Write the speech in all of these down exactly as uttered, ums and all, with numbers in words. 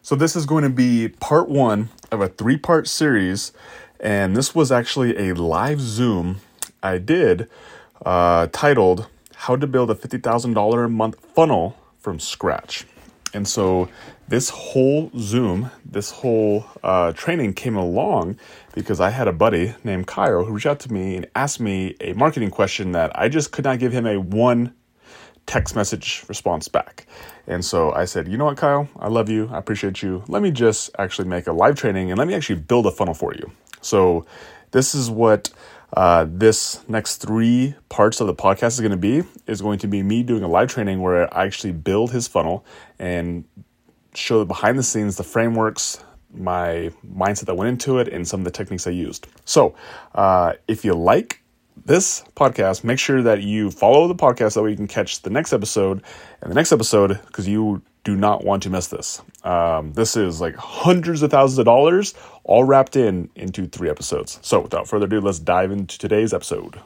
So this is going to be part one of a three-part series, and this was actually a live Zoom I did uh, titled How to Build a fifty thousand dollars a Month Funnel from Scratch. And so this whole Zoom, this whole uh, training came along because I had a buddy named Kyle who reached out to me and asked me a marketing question that I just could not give him a one text message response back. And so I said, you know what, Kyle, I love you. I appreciate you. Let me just actually make a live training and let me actually build a funnel for you. So this is what uh, this next three parts of the podcast is going to be, is going to be me doing a live training where I actually build his funnel and show the behind the scenes, the frameworks, my mindset that went into it, and some of the techniques I used. So uh, if you like this podcast, make sure that you follow the podcast so that way you can catch the next episode and the next episode, because you do not want to miss this. Um, this is like hundreds of thousands of dollars all wrapped in into three episodes. So without further ado, let's dive into today's episode.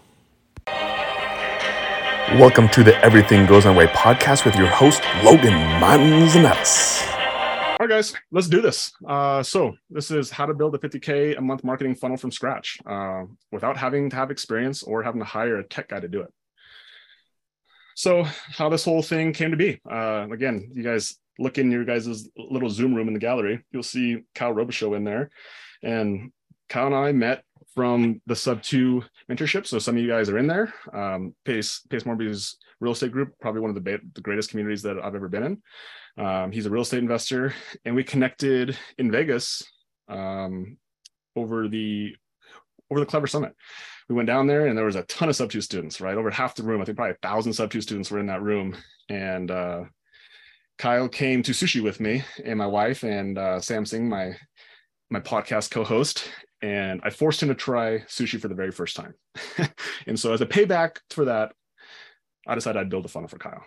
Welcome to the Everything Goes My Way podcast with your host, Logan Manzanares. All right, guys, let's do this. Uh, so this is how to build a fifty K a month marketing funnel from scratch uh, without having to have experience or having to hire a tech guy to do it. So how this whole thing came to be. Uh, again, you guys look in your guys' little Zoom room in the gallery. You'll see Kyle Robichaux in there. And Kyle and I met from the Sub two mentorship. So some of you guys are in there. Um, Pace, Pace Morby's real estate group, probably one of the, ba- the greatest communities that I've ever been in. Um, he's a real estate investor, and we connected in Vegas um, over the over the Clever Summit. We went down there, and there was a ton of Sub two students, right? Over half the room. I think probably a thousand Sub two students were in that room. And uh, Kyle came to sushi with me and my wife and uh, Sam Singh, my my podcast co-host, and I forced him to try sushi for the very first time. And so as a payback for that, I decided I'd build a funnel for Kyle.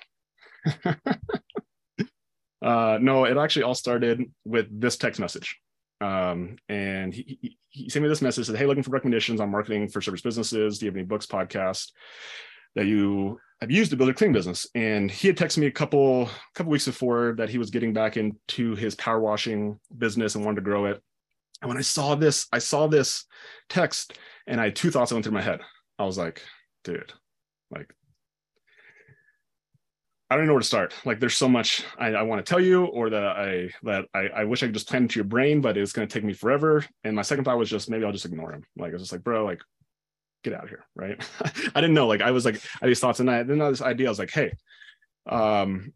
Uh, no, it actually all started with this text message. Um, and he, he, he sent me this message, said, hey, looking for recommendations on marketing for service businesses. Do you have any books, podcasts that you have used to build a cleaning business? And he had texted me a couple, couple weeks before that he was getting back into his power washing business and wanted to grow it. And when I saw this, I saw this text and I had two thoughts that went through my head. I was like, dude, like, I don't know where to start. Like, there's so much I, I want to tell you, or that I that I, I wish I could just plan into your brain, but it's going to take me forever. And my second thought was just, maybe I'll just ignore him. Like, I was just like, bro, like, get out of here, right? I didn't know. Like, I was like, I had these thoughts, and I didn't know this idea. I was like, hey, um,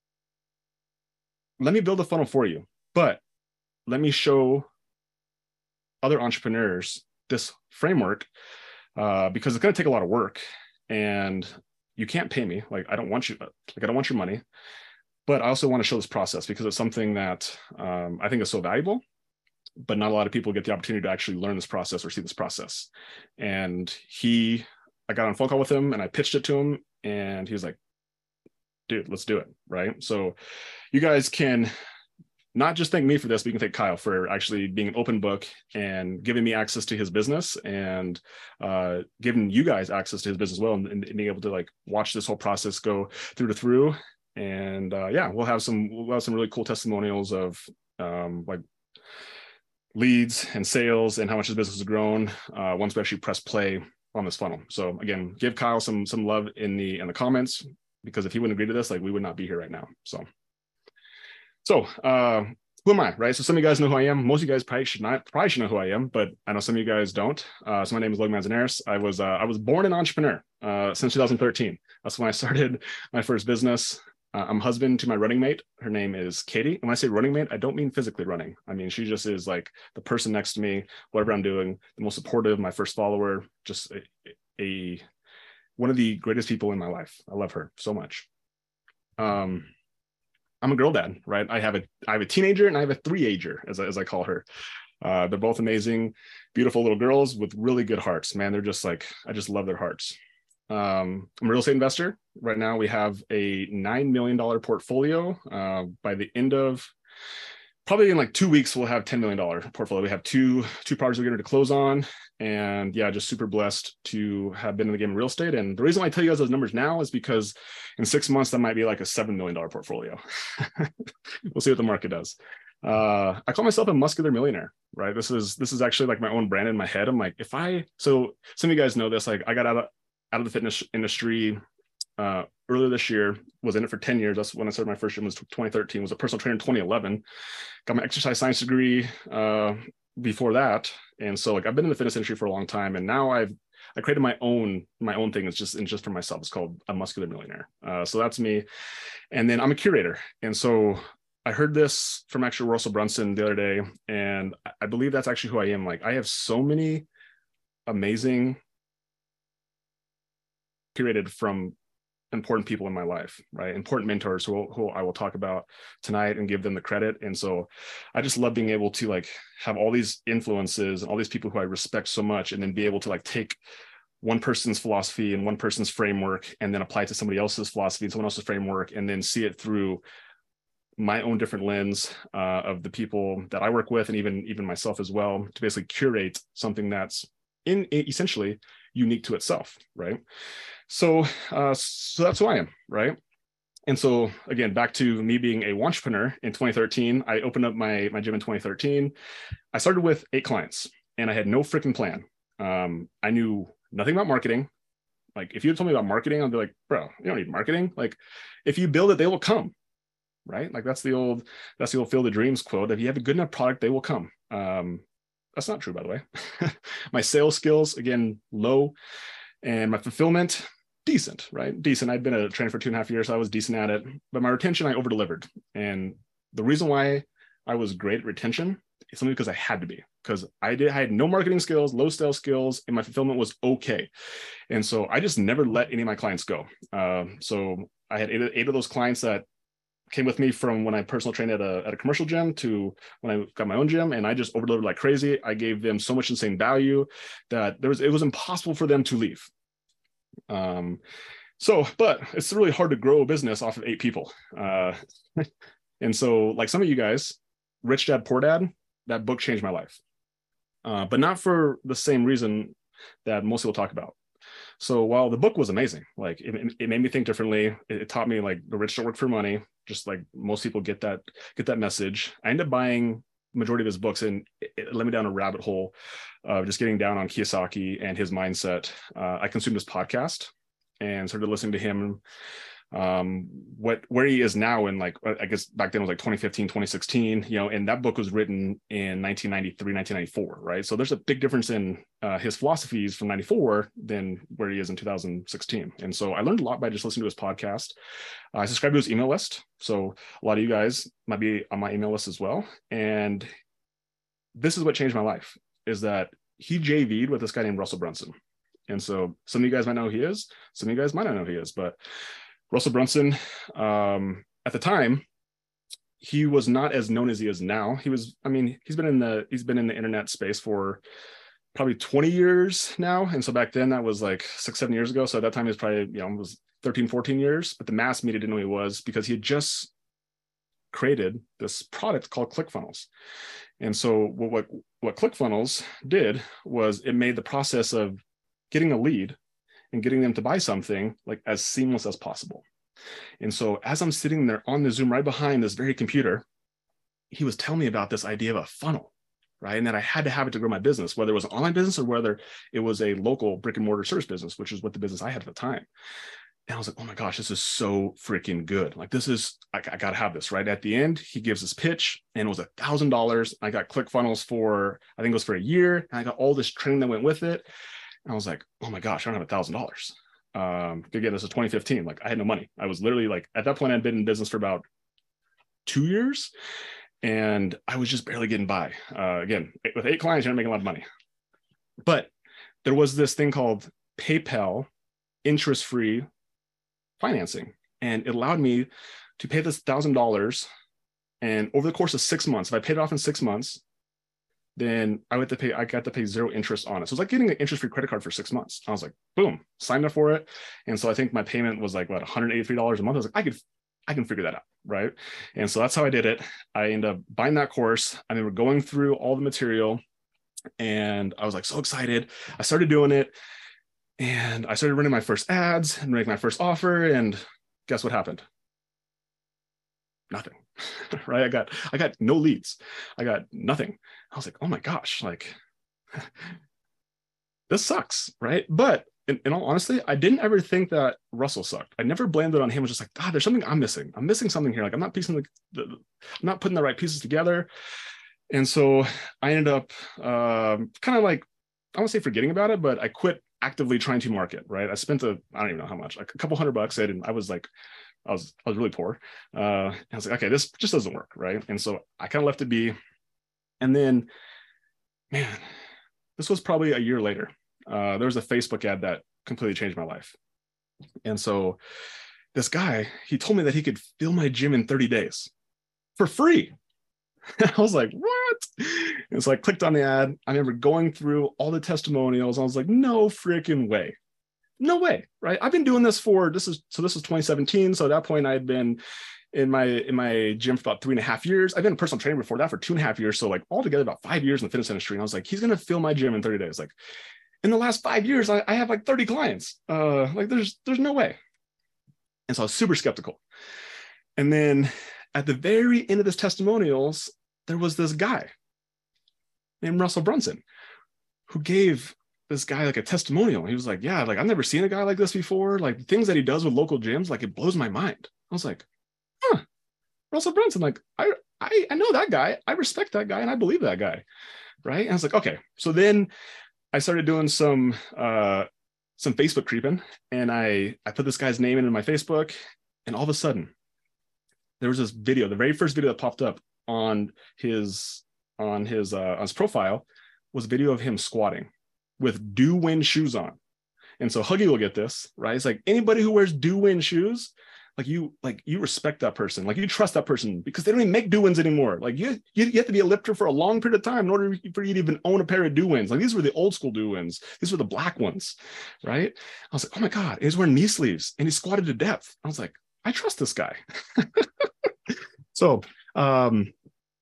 let me build a funnel for you, but let me show other entrepreneurs this framework uh, because it's going to take a lot of work, and you can't pay me. Like, I don't want you, like, I don't want your money, but I also want to show this process because it's something that um, I think is so valuable, but not a lot of people get the opportunity to actually learn this process or see this process. And he, I got on a phone call with him and I pitched it to him, and he was like, dude, let's do it. Right. So you guys can not just thank me for this, but you can thank Kyle for actually being an open book and giving me access to his business, and uh, giving you guys access to his business as well, and, and being able to like watch this whole process go through to through. And uh, yeah, we'll have some we'll have some really cool testimonials of um, like leads and sales and how much his business has grown uh, once we actually press play on this funnel. So again, give Kyle some some love in the in the comments, because if he wouldn't agree to this, like, we would not be here right now. So. So, uh, who am I, right? So some of you guys know who I am. Most of you guys probably should not, probably should know who I am, but I know some of you guys don't. Uh, so my name is Logan Manzanares. I was, uh, I was born an entrepreneur uh, since two thousand thirteen. That's when I started my first business. Uh, I'm husband to my running mate. Her name is Katie. And when I say running mate, I don't mean physically running. I mean, she just is like the person next to me, whatever I'm doing, the most supportive, my first follower, just a, a one of the greatest people in my life. I love her so much. Um, I'm a girl dad, right? I have a I have a teenager and I have a three-ager, as I, as I call her. Uh, they're both amazing, beautiful little girls with really good hearts. Man, they're just like, I just love their hearts. Um, I'm a real estate investor. Right now, we have a nine million dollars portfolio. Uh, by the end of, probably in like two weeks, we'll have ten million dollars portfolio. We have two two projects we're going to close on. And yeah, just super blessed to have been in the game of real estate. And the reason why I tell you guys those numbers now is because in six months, that might be like a seven million dollars portfolio. We'll see what the market does. uh, I call myself a muscular millionaire, right? This is this is actually like my own brand in my head. I'm like, if I so some of you guys know this, like I got out of out of the fitness industry uh, earlier this year, was in it for ten years. That's when I started my first gym, was twenty thirteen, was a personal trainer in twenty eleven, got my exercise science degree uh, before that. And so like I've been in the fitness industry for a long time, and now I've I created my own my own thing. It's just and just for myself. It's called A Muscular Millionaire. Uh, so that's me. And then I'm a curator. And so I heard this from actually Russell Brunson the other day, and I believe that's actually who I am. Like I have so many amazing curated from important people in my life, right? Important mentors who, who I will talk about tonight and give them the credit. And so I just love being able to like have all these influences and all these people who I respect so much, and then be able to like take one person's philosophy and one person's framework and then apply it to somebody else's philosophy and someone else's framework, and then see it through my own different lens uh, of the people that I work with, and even, even myself as well, to basically curate something that's in essentially unique to itself, right? So, uh, so that's who I am, right? And so again, back to me being a wantrepreneur in twenty thirteen, I opened up my, my gym in twenty thirteen. I started with eight clients and I had no freaking plan. Um, I knew nothing about marketing. Like if you told me about marketing, I'd be like, bro, you don't need marketing. Like if you build it, they will come, right? Like that's the old, that's the old Field of Dreams quote. If you have a good enough product, they will come. Um, that's not true, by the way. My sales skills, again, low, and my fulfillment, decent, right? Decent. I'd been a trainer for two and a half years, so I was decent at it, but my retention, I over-delivered. And the reason why I was great at retention is simply because I had to be, because I did, I had no marketing skills, low sales skills, and my fulfillment was okay. And so I just never let any of my clients go. Uh, so I had eight, eight of those clients that came with me from when I personal trained at a, at a commercial gym to when I got my own gym, and I just over-delivered like crazy. I gave them so much insane value that there was, it was impossible for them to leave. Um, so, but it's really hard to grow a business off of eight people. Uh, and so like some of you guys, Rich Dad, Poor Dad, that book changed my life. Uh, but not for the same reason that most people talk about. So while the book was amazing, like it, it made me think differently. It, it taught me like the rich don't work for money. Just like most people get that, get that message. I ended up buying majority of his books, and it, it led me down a rabbit hole of just getting down on Kiyosaki and his mindset. Uh, I consumed his podcast and started listening to him. Um, what, where he is now in like, I guess back then it was like twenty fifteen, twenty sixteen, you know, and that book was written in nineteen ninety-three, nineteen ninety-four, right? So there's a big difference in uh, his philosophies from ninety-four than where he is in two thousand sixteen. And so I learned a lot by just listening to his podcast. Uh, I subscribed to his email list. So a lot of you guys might be on my email list as well. And this is what changed my life, is that he J V'd with this guy named Russell Brunson. And so some of you guys might know who he is. Some of you guys might not know who he is, but Russell Brunson, um, at the time, he was not as known as he is now. He was, I mean, he's been in the, he's been in the internet space for probably twenty years now. And so back then that was like six, seven years ago. So at that time he was probably, you know, it was thirteen, fourteen years, but the mass media didn't know who he was because he had just created this product called ClickFunnels. And so what, what, what ClickFunnels did was it made the process of getting a lead and getting them to buy something like as seamless as possible. And so as I'm sitting there on the Zoom right behind this very computer, he was telling me about this idea of a funnel, right? And that I had to have it to grow my business, whether it was an online business or whether it was a local brick and mortar service business, which is what the business I had at the time. And I was like, oh my gosh, this is so freaking good. Like this is, I, I got to have this, right? At the end, he gives this pitch and it was a thousand dollars. I got ClickFunnels for, I think it was for a year. And I got all this training that went with it. And I was like, oh my gosh, I don't have a thousand dollars. Um, again, this is twenty fifteen. Like I had no money. I was literally like, at that point I'd been in business for about two years and I was just barely getting by. Uh, again, with eight clients, you're not making a lot of money. But there was this thing called PayPal interest-free financing. And it allowed me to pay this thousand dollars. And over the course of six months, if I paid it off in six months, then I would have to pay, I got to pay zero interest on it. So it's like getting an interest-free credit card for six months. I was like, boom, signed up for it. And so I think my payment was like, what, one hundred eighty-three dollars a month. I was like, I could, I can figure that out, right? And so that's how I did it. I ended up buying that course. I mean, we're going through all the material and I was like, so excited. I started doing it and I started running my first ads and making my first offer. And guess what happened? Nothing. right? I got, I got no leads. I got nothing. I was like, oh my gosh, like this sucks, right? But in, in all honesty, I didn't ever think that Russell sucked. I never blamed it on him. I was just like, God, there's something I'm missing. I'm missing something here. Like I'm not piecing the, the I'm not putting the right pieces together. And so I ended up um, kind of like, I won't say forgetting about it, but I quit actively trying to market, right? I spent a, I don't even know how much, like a couple hundred bucks. I didn't, I was like, I was, I was really poor. Uh, and I was like, okay, this just doesn't work, right? And so I kind of left it be. And then, man, this was probably a year later. Uh, there was a Facebook ad that completely changed my life. And so this guy, he told me that he could fill my gym in thirty days for free. I was like, what? And so I clicked on the ad. I remember going through all the testimonials. I was like, no freaking way. No way, right? I've been doing this for, this is, so this was twenty seventeen. So at that point I had been in my, in my gym for about three and a half years. I've been a personal trainer before that for two and a half years. So like altogether about five years in the fitness industry. And I was like, he's going to fill my gym in thirty days. Like in the last five years, I, I have like thirty clients. Uh, like there's, there's no way. And so I was super skeptical. And then at the very end of this testimonials, there was this guy named Russell Brunson who gave this guy like a testimonial. He was like, yeah, like I've never seen a guy like this before. Like the things that he does with local gyms, like it blows my mind. I was like, huh, Russell Brunson, like I, I, I know that guy. I respect that guy and I believe that guy. Right. And I was like, okay. So then I started doing some, uh, some Facebook creeping and I, I put this guy's name into my Facebook and all of a sudden there was this video, the very first video that popped up on his, on his, uh, on his profile was a video of him squatting with Do-Win shoes on. And so Huggy will get this, right? It's like anybody who wears Do-Win shoes, like you, like you respect that person, like you trust that person because they don't even make Do-Wins anymore. Like you, you, you have to be a lifter for a long period of time in order for you to even own a pair of Do-Wins. Like these were the old school Do-Wins. These were the black ones, right? I was like, oh my God, he's wearing knee sleeves and he squatted to depth. I was like, I trust this guy. So um,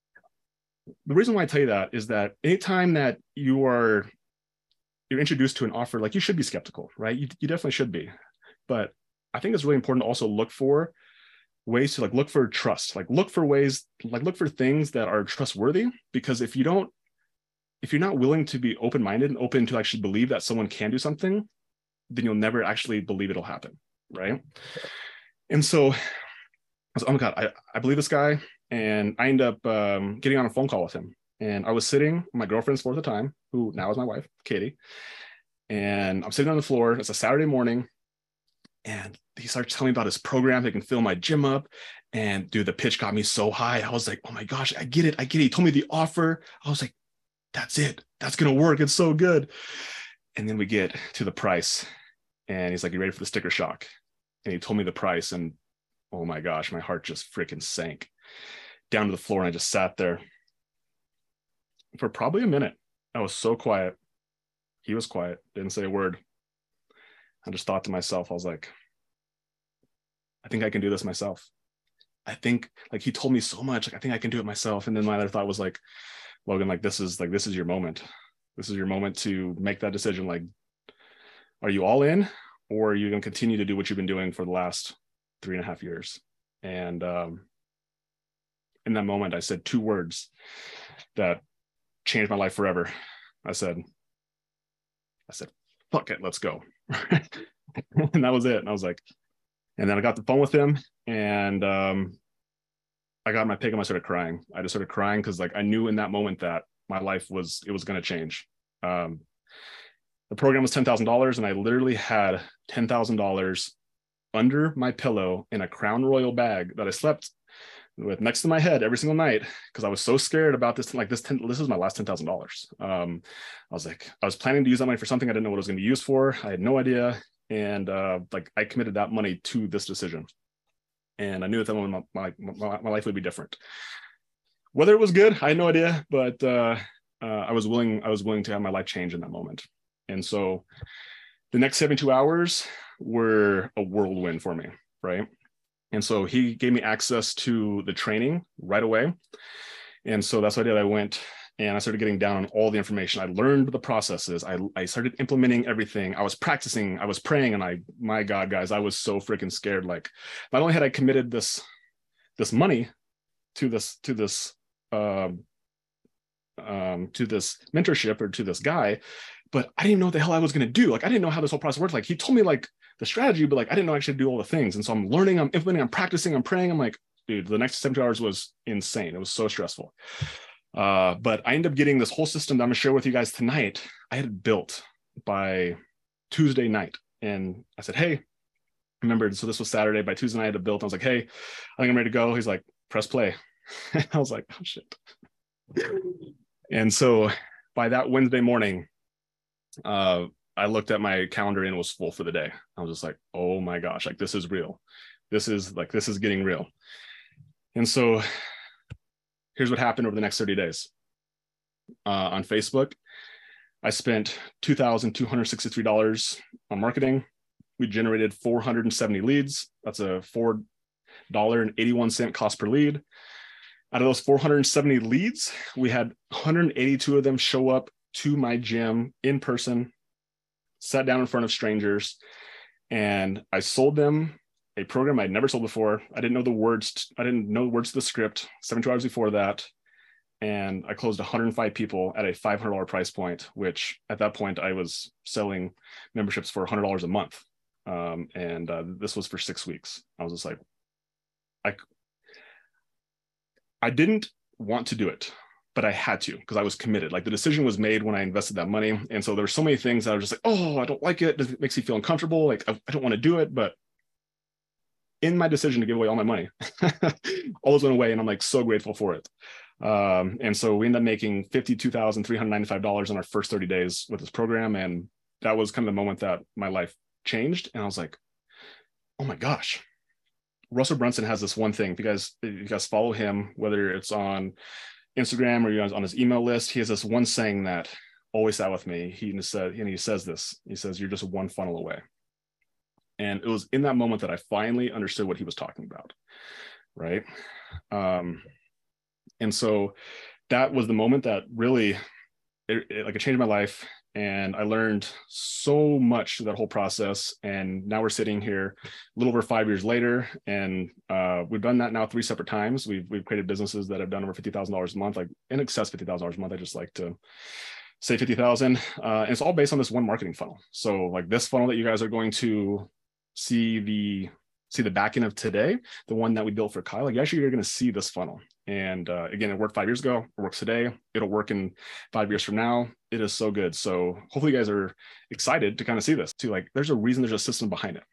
the reason why I tell you that is that anytime that you are you're introduced to an offer, like you should be skeptical, right? You, you definitely should be. But I think it's really important to also look for ways to like look for trust, like look for ways, like look for things that are trustworthy. Because if you don't, if you're not willing to be open-minded and open to actually believe that someone can do something, then you'll never actually believe it'll happen, right? And so I was, oh my God, I, I believe this guy. And I end up um, getting on a phone call with him. And I was sitting on my girlfriend's floor at the time, who now is my wife, Katie. And I'm sitting on the floor. It's a Saturday morning. And he starts telling me about his program. They can fill my gym up. And dude, the pitch got me so high. I was like, oh my gosh, I get it. I get it. He told me the offer. I was like, that's it. That's going to work. It's so good. And then we get to the price. And he's like, you ready for the sticker shock? And he told me the price. And oh my gosh, my heart just freaking sank down to the floor. And I just sat there for probably a minute. I was so quiet. He was quiet, didn't say a word. I just thought to myself, I was like, I think I can do this myself. I think like he told me so much, like I think I can do it myself. And then my other thought was like, Logan, like this is like, this is your moment. This is your moment to make that decision. Like, are you all in or are you going to continue to do what you've been doing for the last three and a half years? And um, in that moment, I said two words that changed my life forever. I said, I said, fuck it, let's go. And that was it. And I was like, and then I got the phone with him and um, I got my pick and I started crying. I just started crying because like I knew in that moment that my life was, it was going to change. Um, the program was ten thousand dollars and I literally had ten thousand dollars under my pillow in a Crown Royal bag that I slept with next to my head every single night because I was so scared about this. Like this, ten, this is my last ten thousand dollars. Um, I was like, I was planning to use that money for something I didn't know what it was going to be used for. I had no idea. And uh, like I committed that money to this decision. And I knew at that moment my, my, my life would be different. Whether it was good, I had no idea, but uh, uh, I was willing, I was willing to have my life change in that moment. And so the next seventy-two hours were a whirlwind for me, right? And so he gave me access to the training right away. And so that's what I did. I went and I started getting down on all the information. I learned the processes. I, I started implementing everything. I was practicing, I was praying, and I, my God, guys, I was so freaking scared. Like, not only had I committed this, this money to this, to this, um, um, to this mentorship or to this guy, but I didn't know what the hell I was going to do. Like, I didn't know how this whole process worked. Like, he told me like the strategy, but like, I didn't know actually do all the things. And so I'm learning, I'm implementing, I'm practicing, I'm praying. I'm like, dude, the next seventy hours was insane. It was so stressful. Uh, but I ended up getting this whole system that I'm gonna share with you guys tonight. I had it built by Tuesday night. And I said, hey, remembered, so this was Saturday. By Tuesday night, I had it built. I was like, hey, I think I'm ready to go. He's like, press play. I was like, oh shit. And so by that Wednesday morning, uh, I looked at my calendar and it was full for the day. I was just like, oh my gosh, like this is real. This is like, this is getting real. And so here's what happened over the next thirty days. Uh, on Facebook, I spent two thousand two hundred sixty-three dollars on marketing. We generated four hundred seventy leads. That's a four dollars and eighty-one cents cost per lead. Out of those four hundred seventy leads, we had one hundred eighty-two of them show up to my gym in person, sat down in front of strangers, and I sold them a program I'd never sold before. I didn't know the words. I didn't know the words to the script seventy-two hours before that. And I closed one hundred five people at a five hundred dollars price point, which at that point I was selling memberships for one hundred dollars a month. Um, and uh, this was for six weeks. I was just like, I, I didn't want to do it, but I had to because I was committed. Like the decision was made when I invested that money. And so there were so many things that I was just like, oh, I don't like it. It makes me feel uncomfortable. Like I, I don't want to do it, but in my decision to give away all my money, all those went away. And I'm like so grateful for it. Um, and so we ended up making fifty-two thousand three hundred ninety-five dollars in our first thirty days with this program. And that was kind of the moment that my life changed. And I was like, oh my gosh, Russell Brunson has this one thing. If you guys, if you guys follow him, whether it's on Instagram or you're on his email list, he has this one saying that always sat with me. He said, and he says this, he says, you're just one funnel away. And it was in that moment that I finally understood what he was talking about. Right. Um, and so that was the moment that really, it, it, like it changed my life. And I learned so much through that whole process. And now we're sitting here a little over five years later. And uh, we've done that now three separate times. We've, we've created businesses that have done over fifty thousand dollars a month, like in excess of fifty thousand dollars a month. I just like to say fifty thousand. Uh, and it's all based on this one marketing funnel. So like this funnel that you guys are going to see the see the back end of today, the one that we built for Kyle, like actually you're going to see this funnel. And uh, again, it worked five years ago, it works today, it'll work in five years from now. It is so good. So hopefully you guys are excited to kind of see this too. Like there's a reason, there's a system behind it.